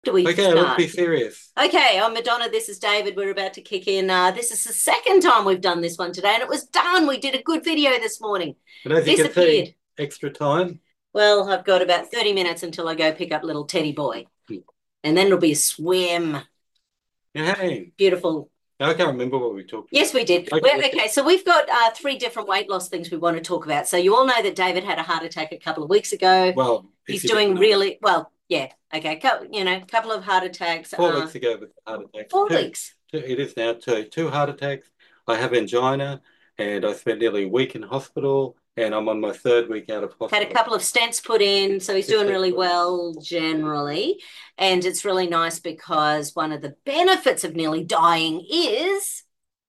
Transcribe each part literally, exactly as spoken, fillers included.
Do we Okay, let's start? be serious. Okay, I'm Madonna. This is David. We're about to kick in. Uh, this is the second time we've done this one today, and it was done. We did a good video this morning. And as you can see, Disappeared. extra time. Well, I've got about thirty minutes until I go pick up little Teddy boy, and then it'll be a swim. Hey, Beautiful. I can't remember what we talked Yes, about. we did. Okay, We're, okay, so we've got uh, three different weight loss things we want to talk about. So you all know that David had a heart attack a couple of weeks ago. well, He's if you didn't doing know, really well. Yeah. Okay. Co- you know, a couple of heart attacks. four Uh, weeks ago with heart attacks. four Two, weeks. two, it is now two, two heart attacks. I have angina, and I spent nearly a week in hospital, and I'm on my third week out of Had a hospital. couple of stents put in, so he's doing really well generally. And it's really nice because one of the benefits of nearly dying is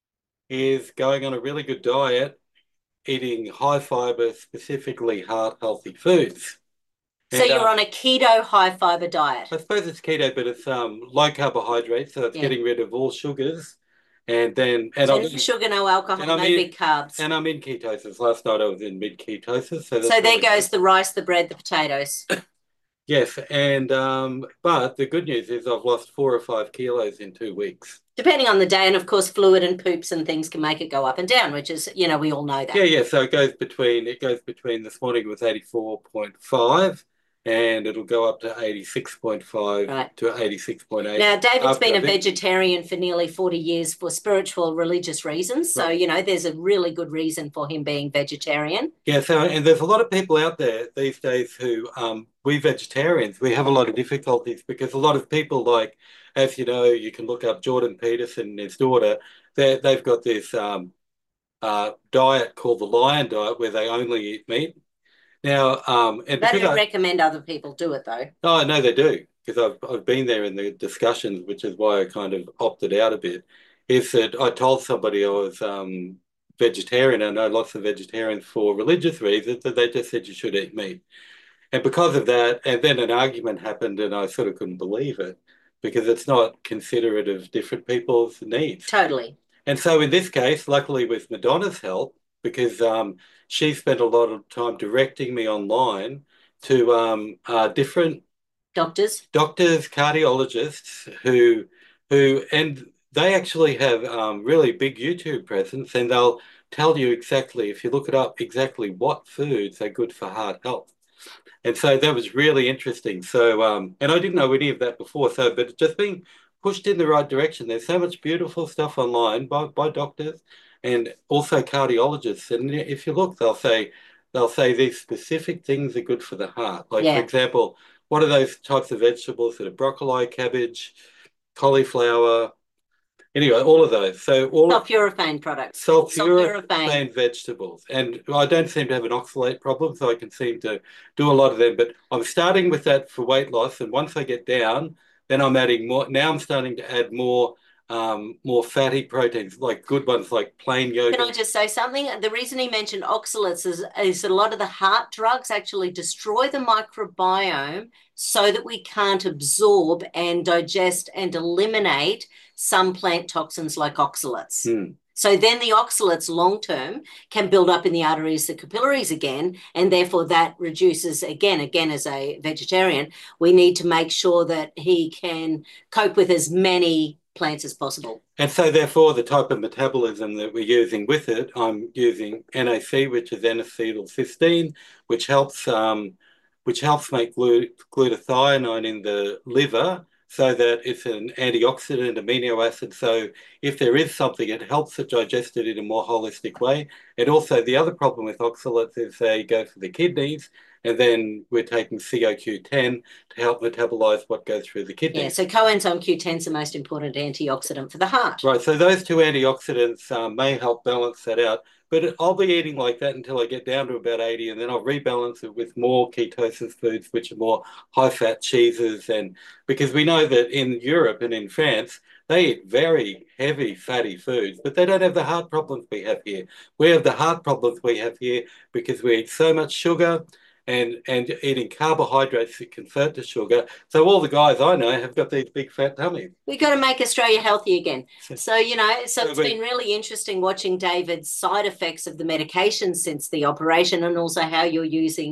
Is going on a really good diet, eating high fiber, specifically heart healthy foods. so And you're um, on a keto high fiber diet. I suppose it's keto, but it's um, low carbohydrates, so it's Yeah. getting rid of all sugars. And then, and So I'm no in, sugar, no and alcohol, I'm no in, big carbs. and I'm in ketosis. Last night I was in mid ketosis, so So that's there really goes nice. the rice, the bread, the potatoes. Yes, and um, but the good news is I've lost four or five kilos in two weeks. Depending on the day. And of course, fluid and poops and things can make it go up and down, which is, you know, we all know Yeah, that. yeah. So it goes between it goes between this morning was eighty-four point five, and it'll go up to eighty-six point five Right. to eighty-six point eight Now, David's after been a I've eaten. vegetarian for nearly forty years for spiritual, religious reasons. So, Right. you know, there's a really good reason for him being vegetarian. Yeah, so and there's a lot of people out there these days who um we vegetarians, we have a lot of difficulties because a lot of people like, as you know, you can look up Jordan Peterson and his daughter, they they've got this um uh diet called the Lion Diet where they only eat meat. Now, um and They because don't I recommend other people do it, though. oh I know they do, because I've I've been there in the discussions, which is why I kind of opted out a bit, is that I told somebody I was um vegetarian. I know lots of vegetarians for religious reasons, that they just said you should eat meat. And because of that, and then an argument happened, and I sort of couldn't believe it because it's not considerate of different people's needs. Totally. And so in this case, luckily with Madonna's help, because um, she spent a lot of time directing me online to um, uh, different Doctors. doctors, cardiologists who who and they actually have um, really big YouTube presence, and they'll tell you exactly, if you look it up, exactly what foods are good for heart health. And so that was really interesting. So, um, and I didn't know any of that before. So, but just being pushed in the right direction. There's so much beautiful stuff online by, by doctors and also cardiologists. And if you look, they'll say they'll say these specific things are good for the heart. Like, for Yeah. example, what are those types of vegetables that are broccoli, cabbage, cauliflower? Anyway, all of those. So all Sulforaphane products. Sulforaphane. sulfurous vegetables. And I don't seem to have an oxalate problem, so I can seem to do a lot of them. But I'm starting with that for weight loss. And once I get down, then I'm adding more. Now I'm starting to add more um, more fatty proteins, like good ones like plain Can I yogurt. just say something? The reason he mentioned oxalates is, is that a lot of the heart drugs actually destroy the microbiome so that we can't absorb and digest and eliminate some plant toxins like oxalates. Hmm. So then the oxalates long term can build up in the arteries, the capillaries again, and therefore that reduces again, again, as a vegetarian, we need to make sure that he can cope with as many plants as possible. And so, therefore, the type of metabolism that we're using with it, I'm using N A C, which is N-acetylcysteine, which helps um, which helps make glut glutathione in the liver, so that it's an antioxidant amino acid. So if there is something, it helps it digest it in a more holistic way. And also, the other problem with oxalates is they go for the kidneys, and then we're taking C O Q ten to help metabolize what goes through the Yeah, kidneys. so coenzyme Q ten is the most important antioxidant for the heart. Right, so those two antioxidants um, may help balance that out, but I'll be eating like that until I get down to about eighty, and then I'll rebalance it with more ketosis foods, which are more high-fat cheeses. And because we know that in Europe and in France, they eat very heavy, fatty foods, but they don't have the heart problems we have here. We have the heart problems we have here because we eat so much sugar and and eating carbohydrates that convert to sugar. So all the guys I know have got these big fat tummies. We've got to make Australia healthy again. So, you know, so So it's we, been really interesting watching David's side effects of the medication since the operation and also how you're using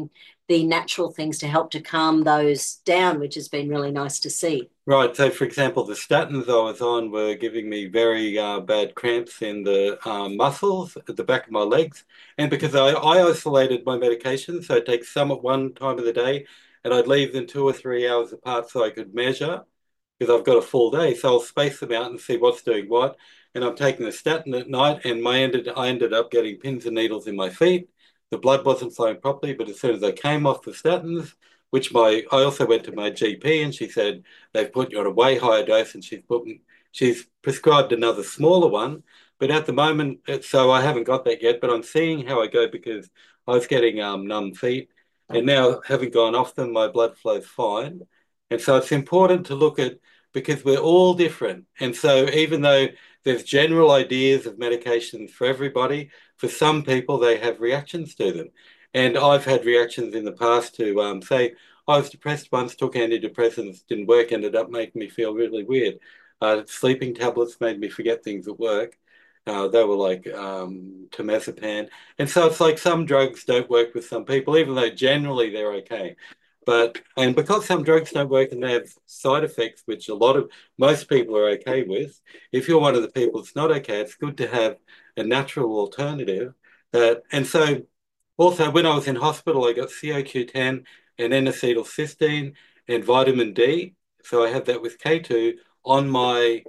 the natural things to help to calm those down, which has been really nice to see. Right. So, for example, the statins I was on were giving me very uh, bad cramps in the um, muscles at the back of my legs. And because I, I isolated my medications, so I'd take some at one time of the day and I'd leave them two or three hours apart so I could measure because I've got a full day. So I'll space them out and see what's doing what. And I'm taking the statin at night and my ended, I ended up getting pins and needles in my feet. The blood wasn't flowing properly, but as soon as I came off the statins, which my I also went to my G P and she said they've put you on a way higher dose and she's put she's prescribed another smaller one. But at the moment, so I haven't got that yet, but I'm seeing how I go because I was getting um, numb feet and now having gone off them, my blood flow's fine. And so it's important to look at because we're all different. And so even though there's general ideas of medications for everybody, for some people, they have reactions to them. And I've had reactions in the past to, um, say, I was depressed once, took antidepressants, didn't work, ended up making me feel really weird. Uh, sleeping tablets made me forget things at work. Uh, they were like um, temazepam. And so it's like some drugs don't work with some people, even though generally they're okay. But, and because some drugs don't work and they have side effects, which a lot of, most people are okay with, if you're one of the people that's not okay, it's good to have a natural alternative. That, and so also, when I was in hospital, I got C O Q ten and N-acetylcysteine and vitamin D. So I had that with K two on my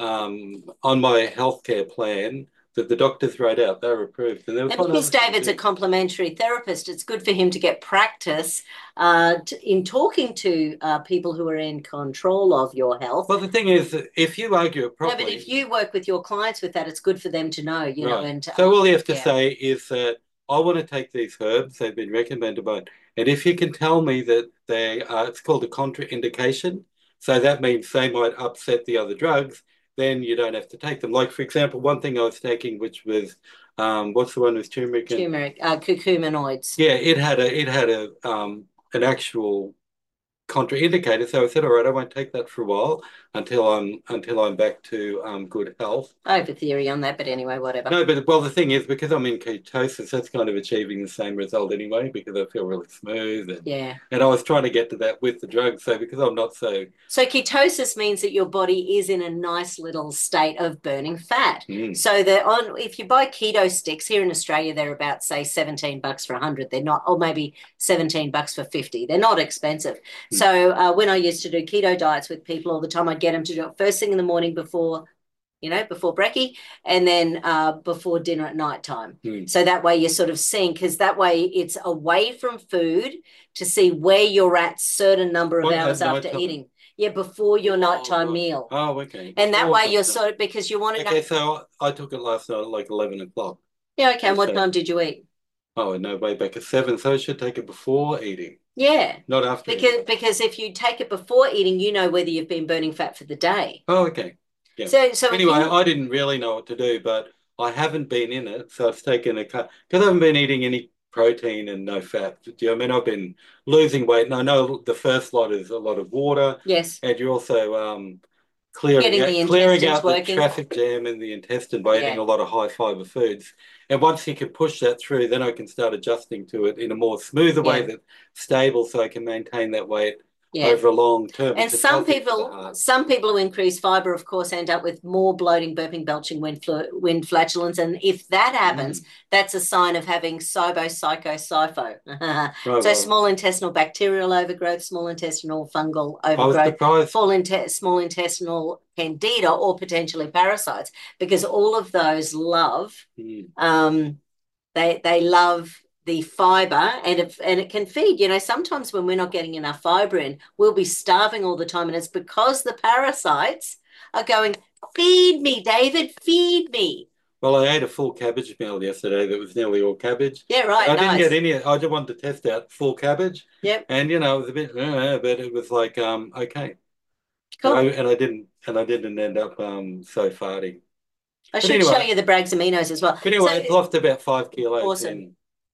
um, on my healthcare plan that the doctors wrote out. They were approved. And, and because David's a complementary therapist, it's good for him to get practice uh, to, in talking to uh, people who are in control of your health. Well, the thing is, if you argue it properly... No, but if you work with your clients with that, it's good for them to know, you right. know. And to, so all you have to yeah. say is that I want to take these herbs. They've been recommended by... And if you can tell me that they are... It's called a contraindication. So that means they might upset the other drugs. Then you don't have to take them. Like, for example, one thing I was taking, which was, um, what's the one with turmeric? And, turmeric, uh, curcuminoids. Yeah, it had a, it had a, um, an actual contraindicator. So I said, all right, I won't take that for a while until I'm until I'm back to um, good health. I have a theory on that, but anyway, whatever. No, but well, the thing is, because I'm in ketosis, that's kind of achieving the same result anyway, because I feel really smooth. And, yeah. And I was trying to get to that with the drugs, so because I'm not so... So ketosis means that your body is in a nice little state of burning fat. Mm. So that on if you buy keto sticks, here in Australia, they're about, say, seventeen bucks for one hundred. They're not, or maybe seventeen bucks for fifty. They're not expensive. Mm. So uh, when I used to do keto diets with people all the time, I'd get them to do it first thing in the morning before, you know, before brekkie, and then uh, before dinner at night time. Mm. So that way you're sort of seeing, because that way it's away from food to see where you're at certain number of what, hours after time? eating. Yeah, before your nighttime oh, meal. Oh, okay. And that oh, way you're sort of, because you want to okay, know. So I took it last night at like eleven o'clock. Yeah, okay. And what time did you eat? Oh, no, way back at seven. So I should take it before eating. Yeah. Not after because, eating. Because if you take it before eating, you know whether you've been burning fat for the day. Oh, okay. Yeah. So, so anyway, you... I didn't really know what to do, but I haven't been in it. So I've taken a cut because I haven't been eating any protein and no fat. Do you know what I mean? I've been losing weight, and I know the first lot is a lot of water. Yes. And you're also um, clearing Getting out, the clearing out working. the traffic jam in the intestine by eating yeah. a lot of high fiber foods. And once you can push that through, then I can start adjusting to it in a more smoother yeah. way that's stable, so I can maintain that weight yeah. over a long term. And some people, some people who increase fiber, of course, end up with more bloating, burping, belching, wind, wind flatulence. And if that happens, mm. that's a sign of having SIBO, psycho, SIFO. right, so well. small intestinal bacterial overgrowth, small intestinal fungal overgrowth, full inte small intestinal candida, or potentially parasites, because all of those love, mm. um, they they love. the fiber, and it, and it can feed. You know, sometimes when we're not getting enough fiber in, we'll be starving all the time, and it's because the parasites are going, feed me, David, feed me. Well, I ate a full cabbage meal yesterday that was nearly all cabbage. Yeah, right, I nice. didn't get any, I just wanted to test out full cabbage. Yep. And, you know, it was a bit, uh, but it was like, um, okay. Cool. And I, and I didn't, and I didn't end up um, so farty. I but should anyway, show you the Braggs aminos as well. But anyway, so, it's lost about five kilos. Awesome. In,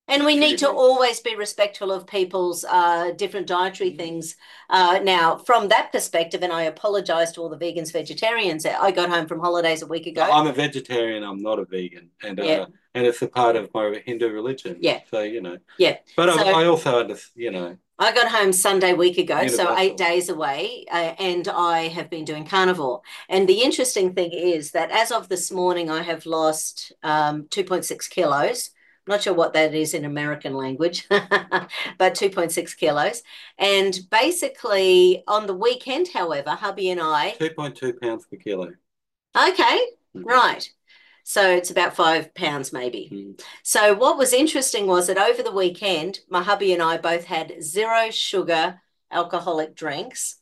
And we need to Pretty always be respectful of people's uh, different dietary things. Uh, now, from that perspective, and I apologise to all the vegans, vegetarians. I got home from holidays a week ago. I'm a vegetarian. I'm not a vegan, and Yeah. uh, and it's a part of my Hindu religion. Yeah. So you know. Yeah. But So- I, I also understand, you know. I got home Sunday week ago, Universal. so eight days away, uh, and I have been doing carnivore. And the interesting thing is that as of this morning, I have lost um, two point six kilos. I'm not sure what that is in American language, but two point six kilos. And basically, on the weekend, however, hubby and I. two point two pounds per kilo. Okay, Mhm. right. So it's about five pounds maybe. Mm. So what was interesting was that over the weekend, my hubby and I both had zero sugar alcoholic drinks.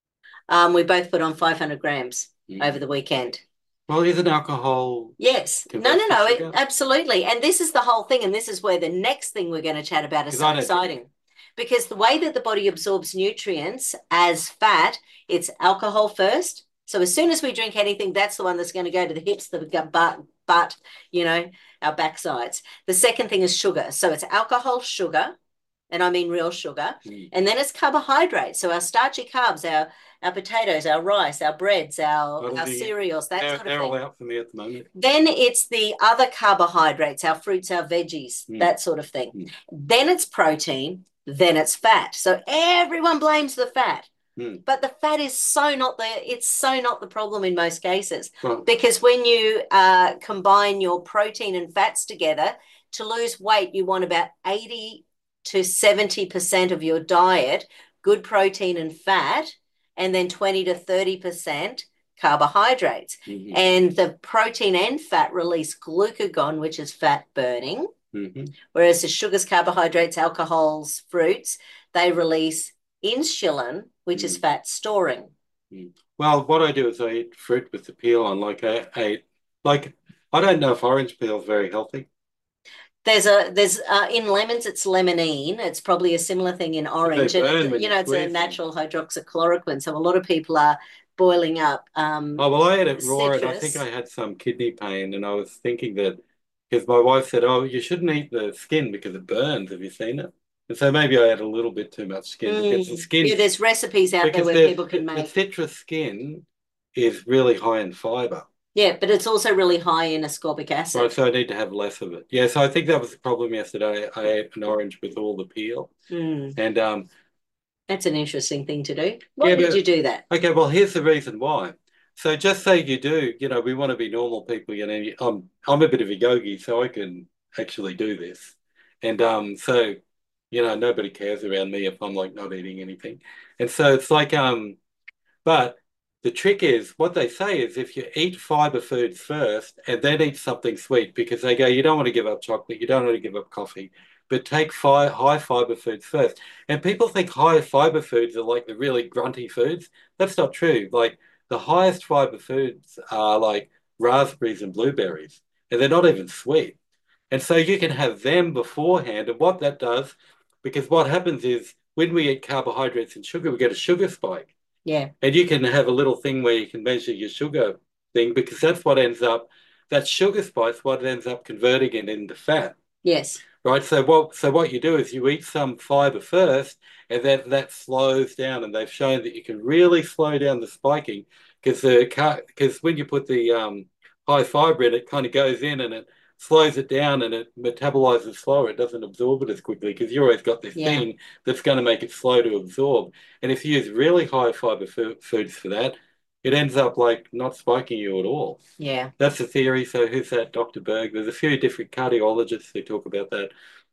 Um, we both put on five hundred grams Mm. over the weekend. Well, isn't alcohol? Yes. No, no, Convert to no, it, sugar? absolutely. And this is the whole thing. And this is where the next thing we're going to chat about is 'Cause so I don't exciting. Because the way that the body absorbs nutrients as fat, it's alcohol first. So as soon as we drink anything, that's the one that's going to go to the hips, the butt, butt, you know, our backsides. The second thing is sugar. So it's alcohol, sugar, and I mean real sugar. Mm. And then it's carbohydrates. So our starchy carbs, our our potatoes, our rice, our breads, our, What are our the- cereals, that They're, sort of they're thing. all out for me at the moment. Then it's the other carbohydrates, our fruits, our veggies, Mm. that sort of thing. Mm. Then it's protein, then it's fat. So everyone blames the fat. Mm. But the fat is so not the it's so not the problem in most cases. Well, Because when you uh, combine your protein and fats together, to lose weight, you want about eighty to seventy percent of your diet, good protein and fat, and then twenty to thirty percent carbohydrates. mhm, And the protein and fat release glucagon, which is fat burning, mhm. whereas the sugars, carbohydrates, alcohols, fruits, they release insulin, which is Mm. fat storing. Well, what I do is I eat fruit with the peel on. Like I ate, like I don't know if orange peel is very healthy. There's a there's uh, in lemons it's limonene. It's probably a similar thing in orange. burn And, when you you know, it's a squeeze them. natural hydroxychloroquine. So a lot of people are boiling up. Um, Oh, well, I ate it raw, and I citrus. think I had some kidney pain, and I was thinking that because my wife said, "Oh, you shouldn't eat the skin because it burns." Have you seen it? And so maybe I had a little bit too much skin because the mm, skin, yeah, there's recipes out there because where the, people can the make. citrus skin is really high in fiber. Yeah, but it's also really high in ascorbic acid. Right, so I need to have less of it. Yeah, so I think that was the problem yesterday. I ate an orange with all the peel, Mm, and um, that's an interesting thing to do. Why Yeah, did but- you do that? okay, well, here's the reason why. So just say you do, you know, we want to be normal people, you know, you- I'm I'm a bit of a yogi, so I can actually do this. And um, so, you know, nobody cares around me if I'm like not eating anything. And so it's like um, but the trick is what they say is if you eat fiber foods first and then eat something sweet, because they go, you don't want to give up chocolate, you don't want to give up coffee, but take fi high fiber foods first. And people think high fiber foods are like the really grunty foods. That's not true. Like the highest fiber foods are like raspberries and blueberries, and they're not even sweet. And so you can have them beforehand. And what that does, because what happens is when we eat carbohydrates and sugar, we get a sugar spike. Yeah. And you can have a little thing where you can measure your sugar thing, because that's what ends up, that sugar spike's what ends up converting it into fat. Yes. Right. So what so what you do is you eat some fiber first, and then that slows down. And they've shown that you can really slow down the spiking, because the because when you put the um, high fiber in, it kind of goes in and it slows it down and it metabolizes slower. It doesn't absorb it as quickly because you always got this Yeah. thing that's going to make it slow to absorb. And if you use really high fiber foods for that, it ends up like not spiking you at all. Yeah. That's the theory. So who's that? Doctor Berg. There's a few different cardiologists who talk about that.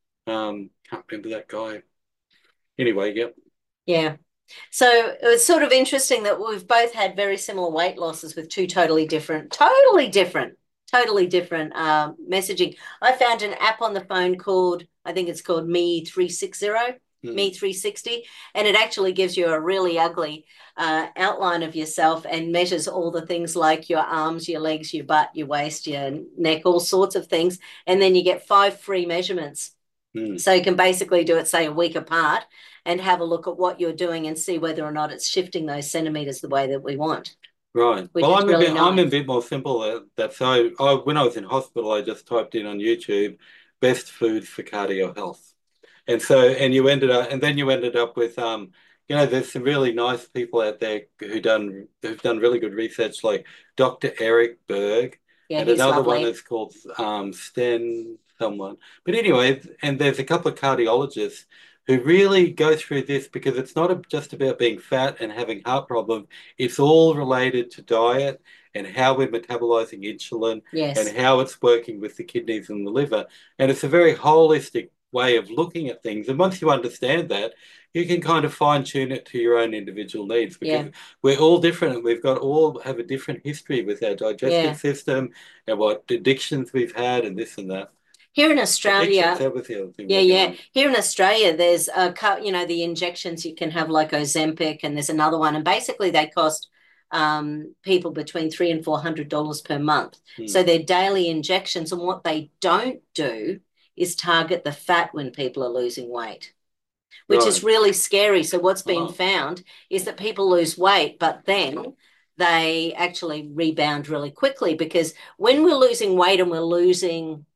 Um, can't remember that guy. Anyway, yep. Yeah. So it was sort of interesting that we've both had very similar weight losses with two totally different, totally different, totally different um, messaging. I found an app on the phone called, I think it's called Me three sixty, Hmm. Me three sixty, and it actually gives you a really ugly uh, outline of yourself and measures all the things like your arms, your legs, your butt, your waist, your neck, all sorts of things. And then you get five free measurements. Hmm. So you can basically do it, say, a week apart and have a look at what you're doing and see whether or not it's shifting those centimeters the way that we want. Right. Which Well, is I'm really a bit, I'm a nice. bit more simple. That, that so I, when I was in hospital, I just typed in on YouTube best foods for cardio health. And so, and you ended up, and then you ended up with, um, you know, there's some really nice people out there who done who've done really good research, like Doctor Eric Berg, Yeah, and he's another one lovely. is called um, Sten someone. But anyway, and there's a couple of cardiologists who really go through this because it's not just about being fat and having heart problems. It's all related to diet and how we're metabolizing insulin and Yes. how it's working with the kidneys and the liver. And it's a very holistic way of looking at things. And once you understand that, you can kind of fine tune it to your own individual needs because Yeah. we're all different. We've got all have a different history with our digestive Yeah. system and what addictions we've had and this and that. Here in Addictions, Australia, that was the other thing, yeah, wasn't yeah. it? Here in Australia, there's a cut, you know, the injections you can have like Ozempic, and there's another one, and basically they cost um, people between three and four hundred dollars per month. Hmm. So they're daily injections, and what they don't do is target the fat when people are losing weight, which is Right. really scary. So what's been Oh, found is that people lose weight, but then they actually rebound really quickly because when we're losing weight and we're losing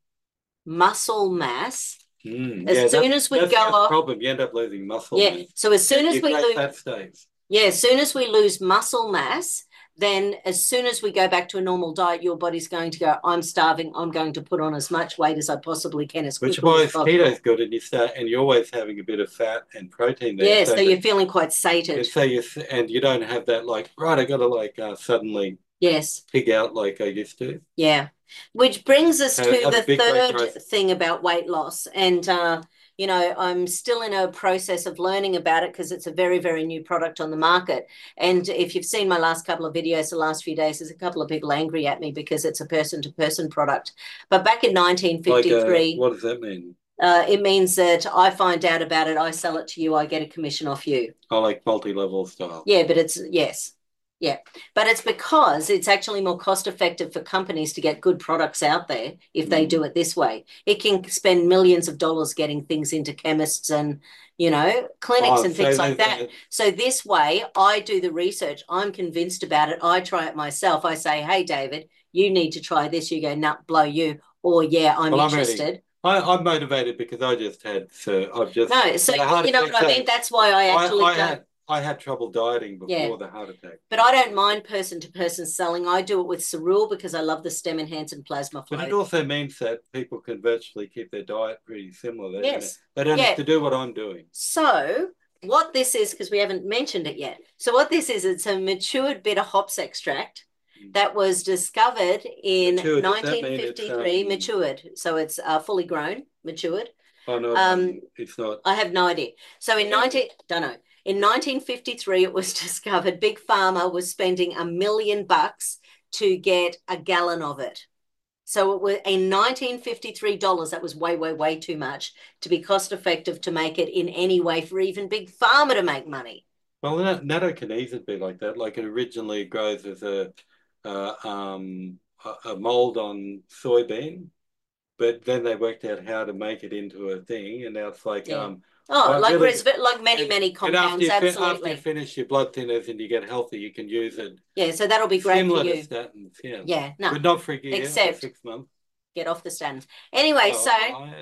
muscle mass, mm, yeah, as soon that's as we that's go the off, problem. You end up losing muscle yeah. mass. So as soon And as your we great lose, fat stays. yeah, as soon as we lose muscle mass, then as soon as we go back to a normal diet, your body's going to go, I'm starving. I'm going to put on as much weight as I possibly can as Which is quickly why as possible. keto's good, and you start, and you're always having a bit of fat and protein there, Yeah, so so that you're feeling quite and sated. so you and you don't have that like right. I got to like uh, suddenly Yes. pig out like I used to. Yeah. Which brings us Have, to have a the big weight third growth. thing about weight loss. And, uh, you know, I'm still in a process of learning about it because it's a very, very new product on the market. And if you've seen my last couple of videos, the last few days, there's a couple of people angry at me because it's a person-to-person product. But back in Like, uh, nineteen fifty-three, what does that mean? uh, it means that I find out about it, I sell it to you, I get a commission off you. Oh, like multi-level style. Yeah, but it's, yes. Yeah, but it's because it's actually more cost effective for companies to get good products out there if they Mm. do it this way. It can spend millions of dollars getting things into chemists and, you know, clinics Oh, and so things like there's that. a, So this way, I do the research. I'm convinced about it. I try it myself. I say, hey, David, you need to try this. You go, nah, blow you. Or, yeah, I'm well, I'm ready. interested. I, I'm motivated because I just had so I've just No, so had a heart you know attack. what I So mean? That's why I I, actually I don't. had I had trouble dieting Yeah. before the heart attack. But I don't mind person-to-person selling. I do it with Cerule because I love the stem enhanced plasma But it flow. also means that people can virtually keep their diet pretty similar. They, Yes. they don't Yeah. have to do what I'm doing. So what this is, because we haven't mentioned it yet. So what this is, it's a matured bitter hops extract that was discovered in Matured, does that mean nineteen it's, fifty-three, um, matured. So it's uh, fully grown, matured. Oh no, Um, it's not. I have no idea. So in nineteen, don't know. In nineteen fifty-three, it was discovered Big Pharma was spending a million bucks to get a gallon of it. So it was in nineteen fifty-three dollars. That was way, way, way too much to be cost effective to make it in any way for even Big Pharma to make money. Well, natto can easily be like that. Like it originally grows as a uh, um, a, a mold on soybean, but then they worked out how to make it into a thing, and now it's like Yeah. um, Oh, well, like really, resv- like many, and, many and after compounds, you fin- after you absolutely. finish your blood thinners and you get healthy, you can use it Yeah, so that'll be great for similar to you. statins. Yeah, Yeah, no, but not for a year or except six months. get off the statins. Anyway, Oh, so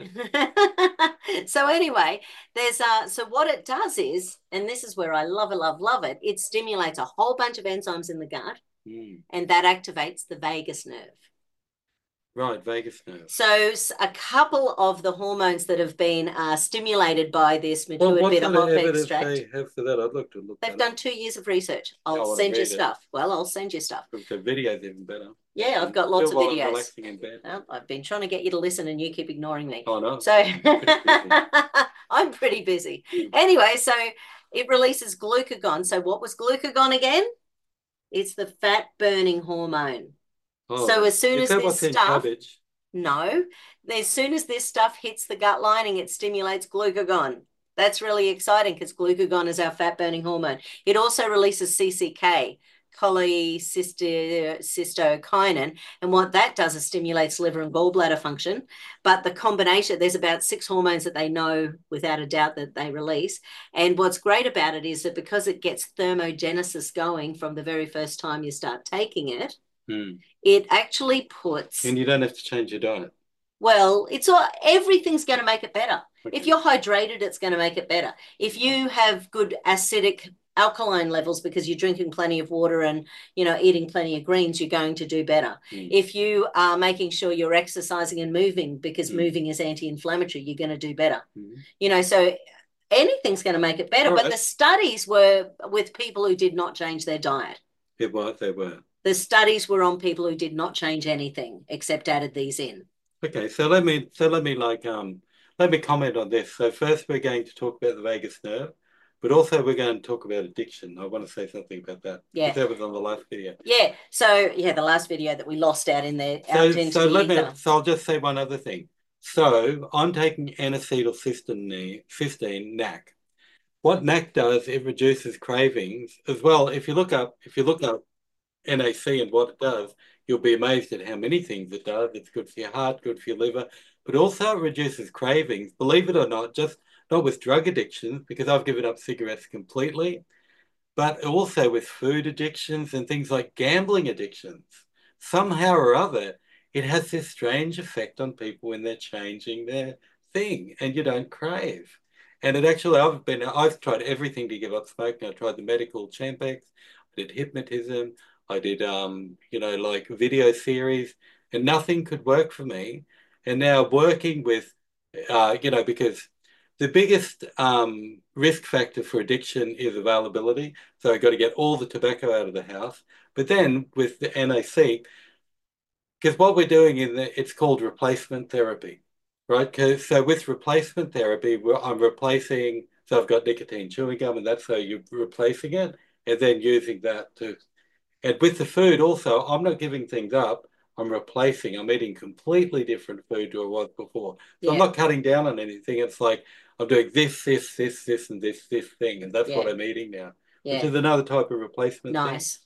I- so anyway, there's uh so what it does is, and this is where I love it, love, love it, it stimulates a whole bunch of enzymes in the gut, Mm. and that activates the vagus nerve. Right, vagus nerve. So a couple of the hormones that have been uh, stimulated by this Well, matured what bitter kind of hop evidence extract. they have for that? I'd look to look They've that done up. two years of research. I I'll wanna send you read it. stuff. Well, I'll send you stuff. The video's even better. Yeah, I've got lots Do of it while I'm videos. relaxing in bed. Well, I've been trying to get you to listen and you keep ignoring me. Oh no. So I'm pretty busy. Anyway, so it releases glucagon. So what was glucagon again? It's the fat burning hormone. Oh, So as soon is as that this what's in stuff, cabbage? no, as soon as this stuff hits the gut lining, it stimulates glucagon. That's really exciting because glucagon is our fat burning hormone. It also releases C C K, cholecystokinin, and what that does is stimulates liver and gallbladder function. But the combination, there's about six hormones that they know without a doubt that they release. And what's great about it is that because it gets thermogenesis going from the very first time you start taking it, Hmm. it actually puts. And you don't have to change your diet. Well, it's all, everything's going to make it better. Okay. If you're hydrated, it's going to make it better. If you have good acidic alkaline levels because you're drinking plenty of water and, you know, eating plenty of greens, you're going to do better. Mm. If you are making sure you're exercising and moving because Mm. moving is anti-inflammatory, you're going to do better. Mm. You know, so anything's going to make it better. All but right. the studies were with people who did not change their diet. It was, they were. The studies were on people who did not change anything except added these in. Okay, so let me so let me like um let me comment on this. So first we're going to talk about the vagus nerve, but also we're going to talk about addiction. I want to say something about that. Yeah. Because that was on the last video. Yeah. So yeah, the last video that we lost out in there. So so let me so I'll just say one other thing. So I'm taking N-acetylcysteine, cysteine, N A C. What N A C does, it reduces cravings as well. If you look up, if you look up N A C and what it does, you'll be amazed at how many things it does. It's good for your heart, good for your liver, but also it reduces cravings. Believe it or not, just not with drug addictions, because I've given up cigarettes completely, but also with food addictions and things like gambling addictions. Somehow or other, it has this strange effect on people when they're changing their thing and you don't crave. And it actually, I've been, I've tried everything to give up smoking. I tried the medical Champix, I did hypnotism, I did, um, you know, like video series, and nothing could work for me. And now working with, uh, you know, because the biggest um, risk factor for addiction is availability. So I've got to get all the tobacco out of the house. But then with the N A C, because what we're doing in the, it's called replacement therapy, right? Because so with replacement therapy, I'm replacing, so I've got nicotine chewing gum, and that's how you're replacing it, and then using that to, and with the food also, I'm not giving things up. I'm replacing. I'm eating completely different food to what I was before. So yeah. I'm not cutting down on anything. It's like I'm doing this, this, this, this, and this, this thing, and that's yeah. what I'm eating now, yeah. which is another type of replacement. Nice.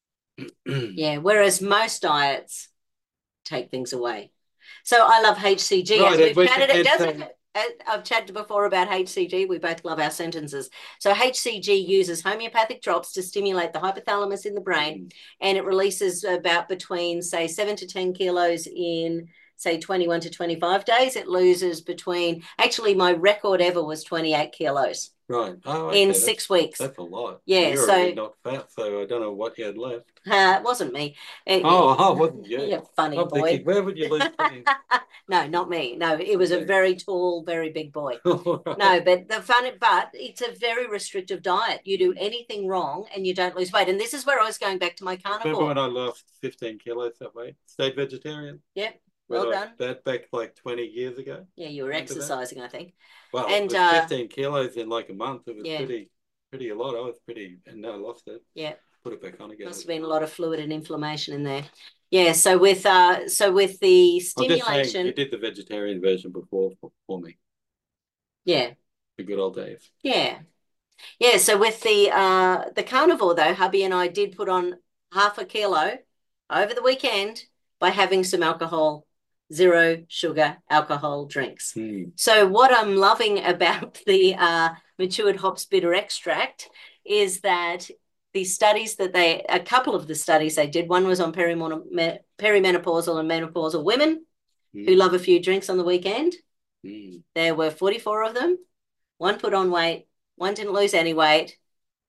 Yeah. Whereas most diets take things away. So I love H C G. Right, as we've chatted, it doesn't. Um, I've chatted before about H C G. We both love our sentences. So H C G uses homeopathic drops to stimulate the hypothalamus in the brain, mm. and it releases about between, say, seven to ten kilos in, say, twenty-one to twenty-five days. It loses between, actually, my record ever was twenty-eight kilos. Right. Oh, okay. In that's, six weeks. That's a lot. Yeah. You're so already not fat, so I don't know what you had left. Uh, it wasn't me. It, oh, oh, wasn't you? You're funny I'm boy. Thinking, where would you lose me? No, not me. No, it was okay. a very tall, very big boy. Right. No, but the fun, but it's a very restrictive diet. You do anything wrong and you don't lose weight. And this is where I was going back to my carnivore. Remember when I lost fifteen kilos that way? Stayed vegetarian? Yep. Well done. That back like twenty years ago. Yeah, you were exercising, that? I think. Well, and uh, fifteen kilos in like a month. It was yeah. pretty, pretty a lot. I was pretty, and no, I lost it. Yeah. Put it back on again. Must have been a lot of fluid and inflammation in there. Yeah. So with uh, so with the stimulation, I'm just saying, you did the vegetarian version before for, for me. Yeah. The good old days. Yeah. Yeah. So with the uh the carnivore though, hubby and I did put on half a kilo over the weekend by having some alcohol. Zero sugar alcohol drinks. Mm. So what I'm loving about the uh, matured hops bitter extract is that the studies that they, a couple of the studies they did, one was on perimenopausal and menopausal women mm. who love a few drinks on the weekend. Mm. There were forty-four of them. One put on weight, one didn't lose any weight,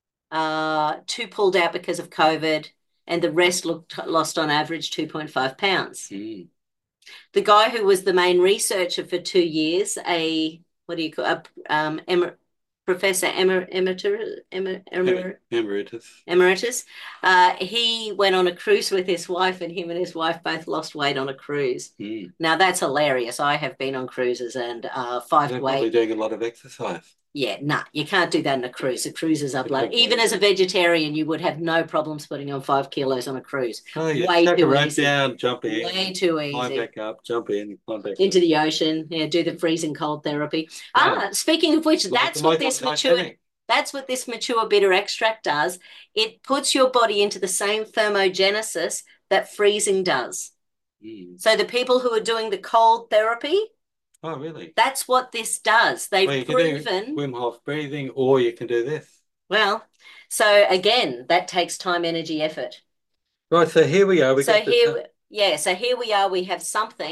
uh, two pulled out because of COVID, and the rest looked lost on average two point five pounds. Mm. The guy who was the main researcher for two years, a what do you call a um, emer, professor emer, emeritus, emer, emer, emeritus, emeritus. Uh, he went on a cruise with his wife, and him and his wife both lost weight on a cruise. Mm. Now that's hilarious. I have been on cruises and uh, five They're weight. Probably doing a lot of exercise. Yeah, nah, you can't do that in a cruise. A cruises are bloody. Even as a vegetarian, you would have no problems putting on five kilos on a cruise. Oh, yeah. Way Chuck too right easy. down, jump in. Way too easy. Climb back up, jump in, climb back into up. the ocean. Yeah, do the freezing cold therapy. Yeah. Ah, speaking of which, Like that's the what Michael this mature. Titanic. That's what this mature bitter extract does. It puts your body into the same thermogenesis that freezing does. Mm. So the people who are doing the cold therapy. Oh, really? That's what this does. They've well, you proven. Can do Wim Hof breathing, or you can do this. Well, so again, that takes time, energy, effort. Right. So here we are. We so got here, the... yeah. So here we are. We have something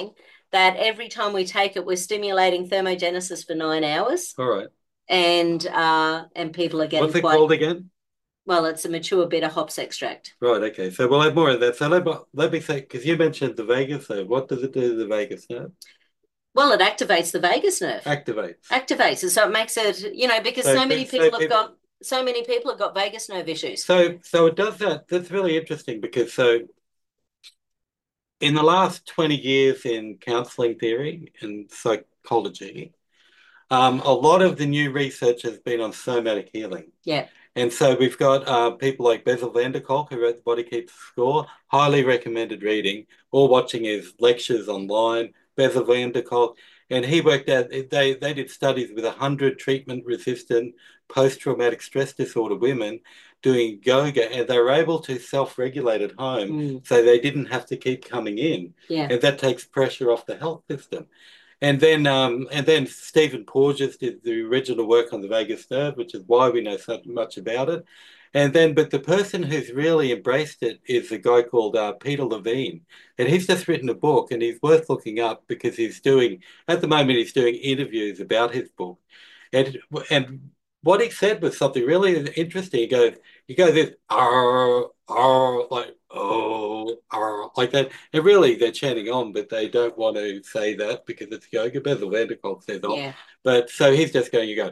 that every time we take it, we're stimulating thermogenesis for nine hours. All right. And uh, and people are getting What's it quite, called again? Well, it's a mature bitter hops extract. Right. Okay. So we'll have more of that. So let me, let me say, because you mentioned the vagus nerve. What does it do to the vagus nerve? Well, it activates the vagus nerve. Activates. Activates. And so it makes it, you know, because so, so many people so have got, so many people have got vagus nerve issues. So, so it does that. That's really interesting because so in the last twenty years in counseling theory and psychology, um, a lot of the new research has been on somatic healing. Yeah. And so we've got uh, people like Bessel van der Kolk, who wrote The Body Keeps Score, highly recommended reading, or watching his lectures online. Bessel van der Kolk, and he worked out, they, they did studies with one hundred treatment-resistant post-traumatic stress disorder women doing yoga, and they were able to self-regulate at home, mm. so they didn't have to keep coming in. Yeah. And that takes pressure off the health system. And then, um, and then Stephen Porges did the original work on the vagus nerve, which is why we know so much about it. And then, but the person who's really embraced it is a guy called uh, Peter Levine, and he's just written a book, and he's worth looking up because he's doing at the moment he's doing interviews about his book, and and what he said was something really interesting. He goes, he goes this R R like oh R like that, and really they're chanting on, but they don't want to say that because it's yoga. Bessel van der Kolk says on, yeah. But so he's just going, you go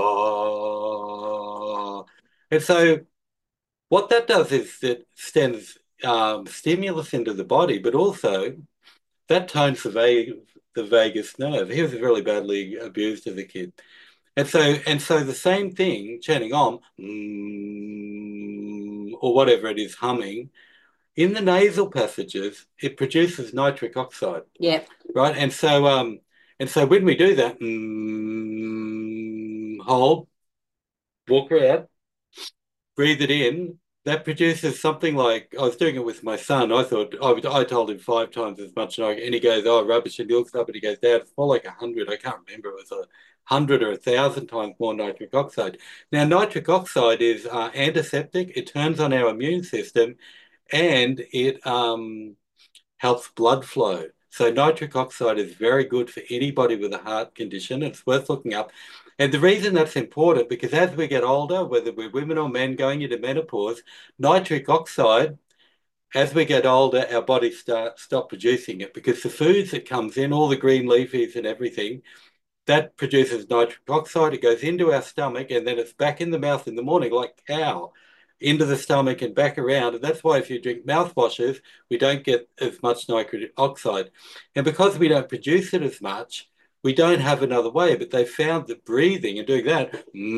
oh. And so what that does is it sends um, stimulus into the body, but also that tones the, va the vagus nerve. He was really badly abused as a kid. And so, and so the same thing, chanting on, mm, or whatever it is, humming, in the nasal passages, it produces nitric oxide. Yeah. Right? And so, um, and so when we do that, mm, hold, walk around, breathe it in, that produces something like, I was doing it with my son. I thought, I, I told him five times as much. And, I, and he goes, oh, rubbish. And he looks up and he goes, Dad, it's more like a hundred. I can't remember. It was a hundred or a thousand times more nitric oxide. Now, nitric oxide is uh, antiseptic. It turns on our immune system and it um, helps blood flow. So nitric oxide is very good for anybody with a heart condition. It's worth looking up. And the reason that's important, because as we get older, whether we're women or men going into menopause, nitric oxide, as we get older, our bodies start stop producing it because the foods that comes in, all the green leafies and everything, that produces nitric oxide. It goes into our stomach and then it's back in the mouth in the morning like cow, into the stomach and back around. And that's why if you drink mouthwashes, we don't get as much nitric oxide. And because we don't produce it as much, we don't have another way, but they found that breathing and doing that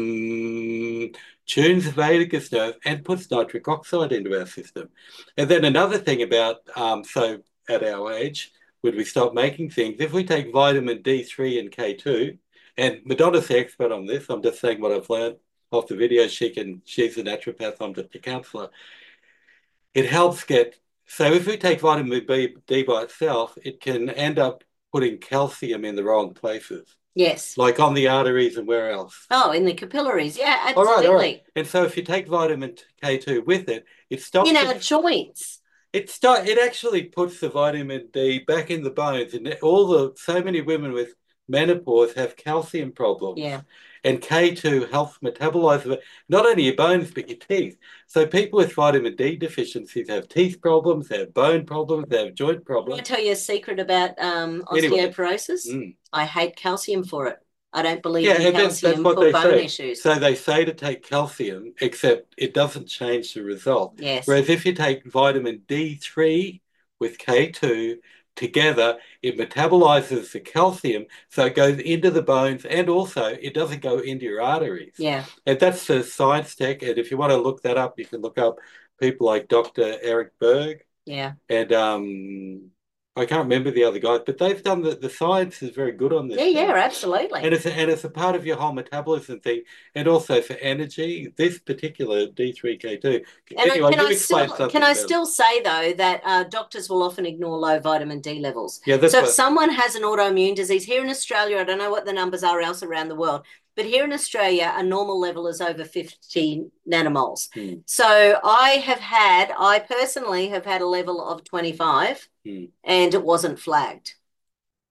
mm, tunes the vagus nerve and puts nitric oxide into our system. And then another thing about, um, so at our age, when we stop making things, if we take vitamin D three and K two, and Madonna's the expert on this, I'm just saying what I've learned off the video, she can, she's a naturopath, I'm just a counsellor. It helps get, so if we take vitamin B, D by itself, it can end up putting calcium in the wrong places. Yes. Like on the arteries and where else? Oh, in the capillaries. Yeah, absolutely. All right, all right. And so if you take vitamin K two with it, it stops... In our it, joints. It, start, it actually puts the vitamin D back in the bones. And all the, so many women with menopause have calcium problems. Yeah. And K two helps metabolize not only your bones, but your teeth. So people with vitamin D deficiencies have teeth problems, they have bone problems, they have joint problems. Can I tell you a secret about um, osteoporosis? Anyway, mm. I hate calcium for it. I don't believe yeah, in calcium for bone say. issues. So they say to take calcium, except it doesn't change the result. Yes. Whereas if you take vitamin D three with K two, together, it metabolizes the calcium, so it goes into the bones, and also it doesn't go into your arteries. Yeah. And that's the science tech. And if you want to look that up, you can look up people like Doctor Eric Berg. Yeah. And um, I can't remember the other guys, but they've done the, the science is very good on this. Yeah, thing. yeah, absolutely. And it's, a, and it's a part of your whole metabolism thing, and also for energy, this particular D three K two. And anyway, can I still, can I still say, though, that uh, doctors will often ignore low vitamin D levels. Yeah, that's so what... if someone has an autoimmune disease, here in Australia, I don't know what the numbers are else around the world, but here in Australia, a normal level is over fifty nanomoles. Hmm. So I have had, I personally have had a level of twenty-five, hmm. and it wasn't flagged.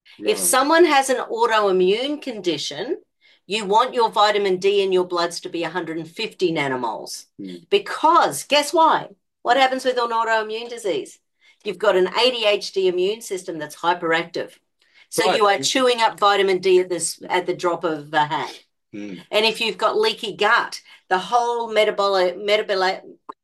If Right. someone has an autoimmune condition, you want your vitamin D in your bloods to be one hundred fifty nanomoles. Mm. Because guess why? What happens with an autoimmune disease? You've got an A D H D immune system that's hyperactive. So Right. you are chewing up vitamin D at this at the drop of a hat. Mm. And if you've got leaky gut, the whole metabolic, metabolic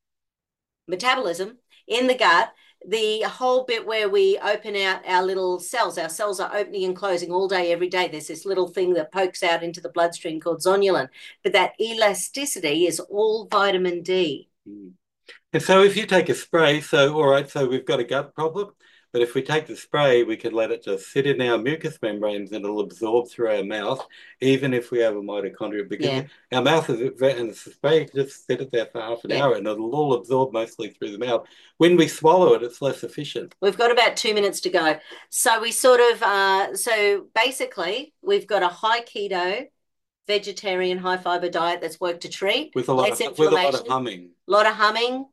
metabolism in the gut, the whole bit where we open out our little cells, our cells are opening and closing all day, every day. There's this little thing that pokes out into the bloodstream called zonulin. But that elasticity is all vitamin D. Mm. And so if you take a spray, so all right, so we've got a gut problem, but if we take the spray, we can let it just sit in our mucous membranes and it'll absorb through our mouth, even if we have a mitochondria, because Yeah. our mouth is, and the spray can just sit it there for half an Yeah. hour and it'll all absorb mostly through the mouth. When we swallow it, it's less efficient. We've got about two minutes to go. So we sort of, uh, so basically, we've got a high keto, vegetarian, high fiber diet that's worked to treat. With a lot, less of, with a lot of inflammation, humming. a lot of humming.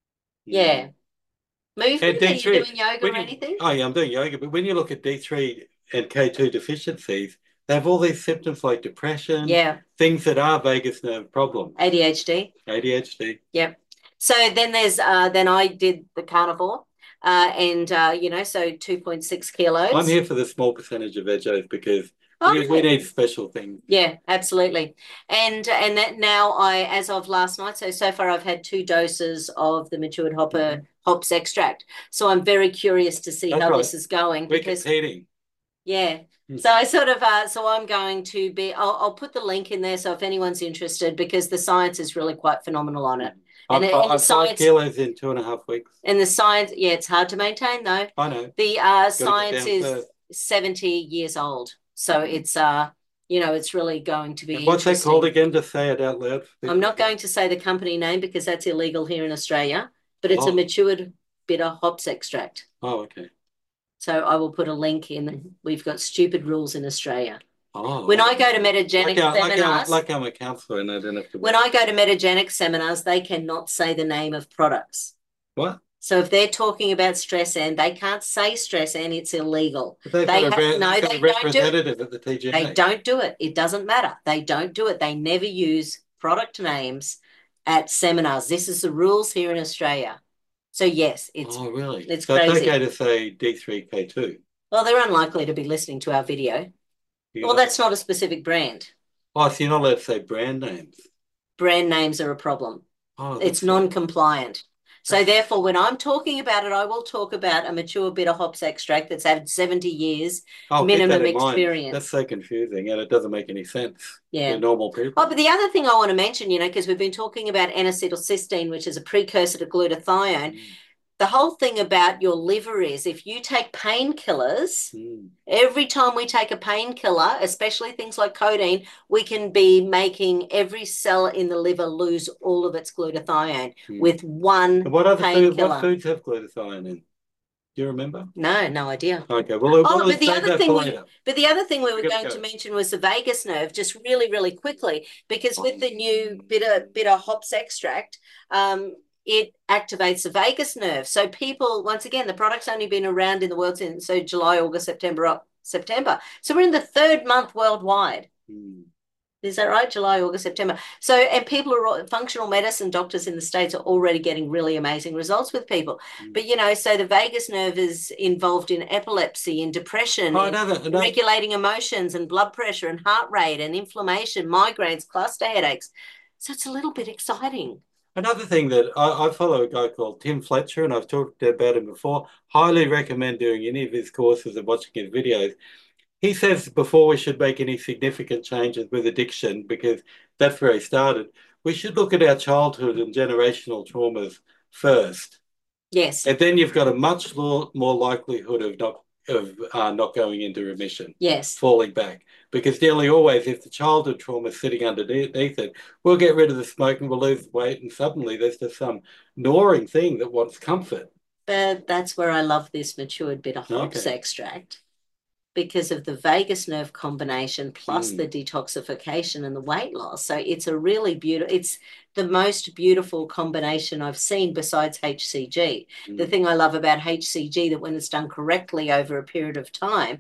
Yeah. Movement? And Are D you three, doing yoga when or you, anything? oh yeah, I'm doing yoga, but when you look at D three and K two deficiencies, they have all these symptoms like depression, Yeah. things that are vagus nerve problems. A D H D. A D H D. Yep. So then there's, uh, then I did the carnivore, uh, and, uh, you know, so two point six kilos. I'm here for the small percentage of veggies because Oh, we, we yeah. need special things. Yeah, absolutely. And and that now I, as of last night, so so far I've had two doses of the matured hopper hops extract. So I'm very curious to see That's how right. this is going We're because competing. yeah. Mm. So I sort of uh, so I'm going to be I'll, I'll put the link in there so if anyone's interested because the science is really quite phenomenal on it. I've, And, it- I've and the five science kilos in two and a half weeks. and the science, yeah, it's hard to maintain though. I know. The uh, Gotta get science down is first. seventy years old. So it's uh you know, it's really going to be And what's that interesting. called again? Just say it out loud. I'm not going to say the company name because that's illegal here in Australia, but it's a Oh. matured bitter hops extract. Oh, okay. So I will put a link in. We've got stupid rules in Australia. Oh. When I go to metagenic like, I- like, I- seminars, like I'm a counsellor and I don't have to. when I go to metagenic seminars, they cannot say the name of products. What? So if they're talking about stress N, they can't say stress N, it's illegal. But they've They got a, have- re- no, they've got they a don't do it. representative at the T G A. They don't do it. It doesn't matter. They don't do it. They never use product names at seminars. This is the rules here in Australia. So yes, it's Oh, really? it's so it's crazy. okay to say D three K two. Well, they're unlikely to be listening to our video. You Well, know? that's not a specific brand. Oh, so you're not allowed to say brand names. Brand names are a problem. Oh, It's that's non-compliant. So therefore, when I'm talking about it, I will talk about a mature bitter hops extract that's had seventy years I'll keep minimum that in mind. experience. That's so confusing and it doesn't make any sense Yeah. to normal people. Oh, but the other thing I want to mention, you know, because we've been talking about N-acetylcysteine, which is a precursor to glutathione. Mm. The whole thing about your liver is if you take painkillers, Mm. every time we take a painkiller, especially things like codeine, we can be making every cell in the liver lose all of its glutathione Mm. with one And what other food, painkiller. what foods have glutathione in? Do you remember? No, no idea. Okay, well, we'll Oh, we'll but the save other that thing for we, later. but the other thing we were Good going go. to mention was the vagus nerve, just really, really quickly, because with the new bitter bitter hops extract, um, it activates the vagus nerve. So people, once again, the product's only been around in the world since so July, August, September, up September. So we're in the third month worldwide. Mm. Is that right? July, August, September. So, and people are functional medicine doctors in the States are already getting really amazing results with people. Mm. But, you know, so the vagus nerve is involved in epilepsy, in depression, Oh, in another, another, regulating emotions and blood pressure and heart rate and inflammation, migraines, cluster headaches. So it's a little bit exciting. Another thing that I, I follow a guy called Tim Fletcher, and I've talked about him before. Highly recommend doing any of his courses and watching his videos. He says before we should make any significant changes with addiction, because that's where he started, we should look at our childhood and generational traumas first. Yes. And then you've got a much more, more likelihood of not of uh, not going into remission. Yes. Falling back. Because nearly always, if the childhood trauma is sitting underneath it, we'll get rid of the smoke and we'll lose weight, and suddenly there's just some gnawing thing that wants comfort. But that's where I love this matured bitter hops Okay. extract, because of the vagus nerve combination plus Mm. the detoxification and the weight loss. So it's a really beautiful, it's the most beautiful combination I've seen besides H C G. Mm. The thing I love about H C G, that when it's done correctly over a period of time,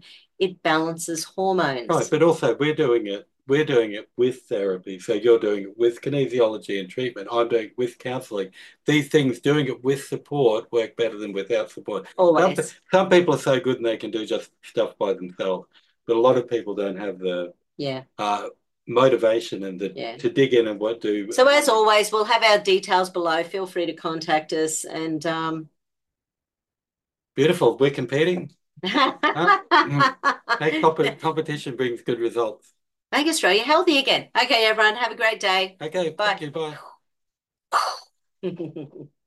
it balances hormones. Right, but also we're doing it, we're doing it with therapy. So you're doing it with kinesiology and treatment. I'm doing it with counseling. These things, doing it with support, work better than without support. Some, Always. some people are so good and they can do just stuff by themselves, but a lot of people don't have the Yeah. uh, motivation and the Yeah. to dig in and what do. So as always, we'll have our details below. Feel free to contact us and um Beautiful. We're competing. Huh? Mm. Hey, comp- competition brings good results. Make Australia healthy again. Okay, everyone, have a great day. Okay, Bye. thank you. Bye.